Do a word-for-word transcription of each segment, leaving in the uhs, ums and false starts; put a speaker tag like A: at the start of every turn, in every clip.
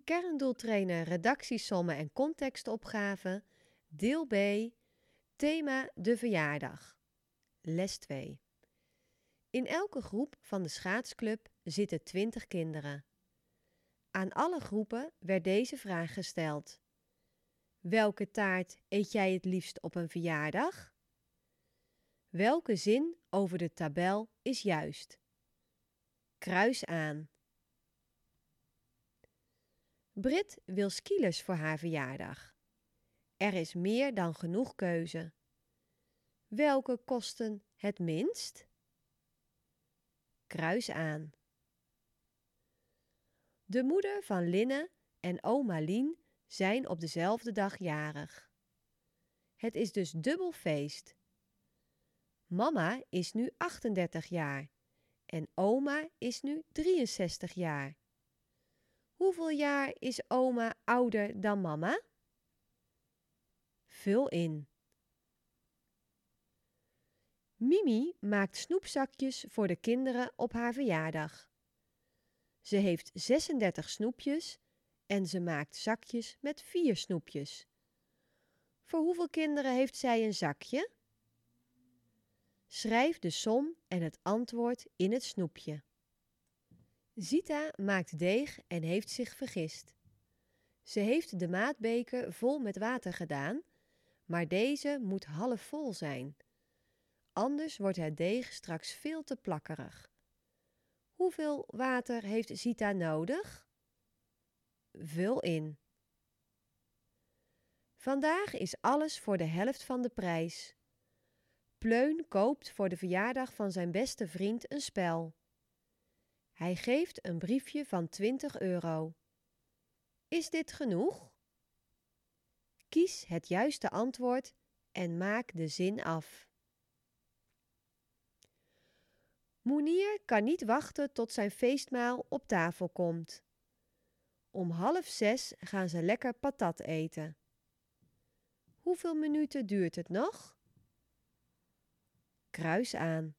A: Kerndoeltrainer redactiesommen en contextopgave, deel B, thema de verjaardag, les twee. In elke groep van de schaatsclub zitten twintig kinderen. Aan alle groepen werd deze vraag gesteld. Welke taart eet jij het liefst op een verjaardag? Welke zin over de tabel is juist? Kruis aan. Brit wil skilers voor haar verjaardag. Er is meer dan genoeg keuze. Welke kosten het minst? Kruis aan. De moeder van Linne en oma Lien zijn op dezelfde dag jarig. Het is dus dubbel feest. Mama is nu achtendertig jaar en oma is nu drieënzestig jaar. Hoeveel jaar is oma ouder dan mama? Vul in. Mimi maakt snoepzakjes voor de kinderen op haar verjaardag. Ze heeft zesendertig snoepjes en ze maakt zakjes met vier snoepjes. Voor hoeveel kinderen heeft zij een zakje? Schrijf de som en het antwoord in het snoepje. Zita maakt deeg en heeft zich vergist. Ze heeft de maatbeker vol met water gedaan, maar deze moet half vol zijn. Anders wordt het deeg straks veel te plakkerig. Hoeveel water heeft Zita nodig? Vul in. Vandaag is alles voor de helft van de prijs. Pleun koopt voor de verjaardag van zijn beste vriend een spel. Hij geeft een briefje van twintig euro. Is dit genoeg? Kies het juiste antwoord en maak de zin af. Moenier kan niet wachten tot zijn feestmaal op tafel komt. Om half zes gaan ze lekker patat eten. Hoeveel minuten duurt het nog? Kruis aan.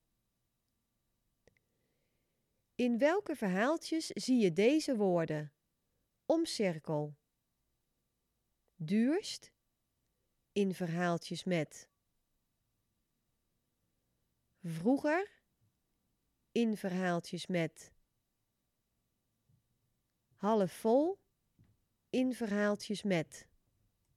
A: In welke verhaaltjes zie je deze woorden? Omcirkel. Duurst. In verhaaltjes met. Vroeger. In verhaaltjes met. Half vol. In verhaaltjes met.